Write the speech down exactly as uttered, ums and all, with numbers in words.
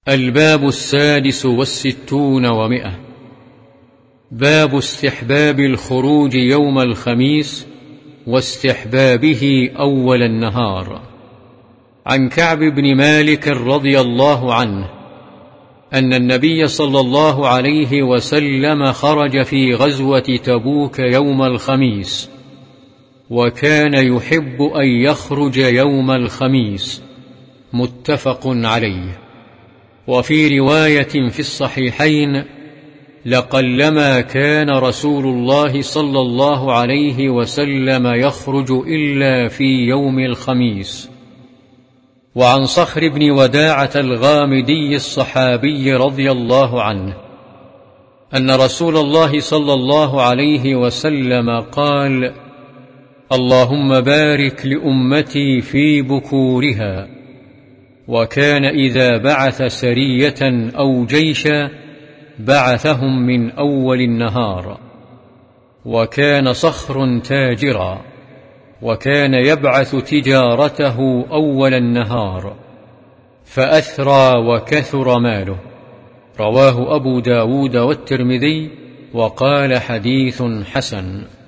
الباب السادس والستون ومئة. باب استحباب الخروج يوم الخميس واستحبابه أول النهار. عن كعب بن مالك رضي الله عنه أن النبي صلى الله عليه وسلم خرج في غزوة تبوك يوم الخميس، وكان يحب أن يخرج يوم الخميس، متفق عليه. وفي رواية في الصحيحين: لقلما كان رسول الله صلى الله عليه وسلم يخرج إلا في يوم الخميس. وعن صخر بن وداعة الغامدي الصحابي رضي الله عنه أن رسول الله صلى الله عليه وسلم قال: اللهم بارك لأمتي في بكورها. وكان إذا بعث سرية أو جيشا بعثهم من أول النهار. وكان صخر تاجرا، وكان يبعث تجارته أول النهار، فأثرى وكثر ماله. رواه أبو داود والترمذي، وقال: حديث حسن.